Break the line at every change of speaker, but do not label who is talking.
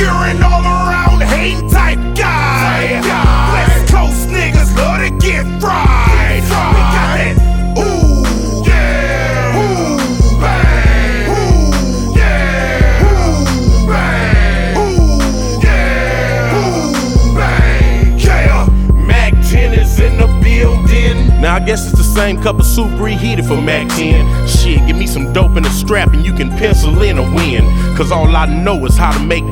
arguing all around, hating type guy. West Coast niggas love to get fried. We got that ooh, yeah, ooh, bang, ooh, yeah, ooh, bang, ooh, yeah, ooh, bang, yeah. Mac 10 is in the building. Now I guess it's the same cup of soup reheated for Mac 10. Shit, give me some dope and a strap and you can pencil in a win. Cause all I know is how to make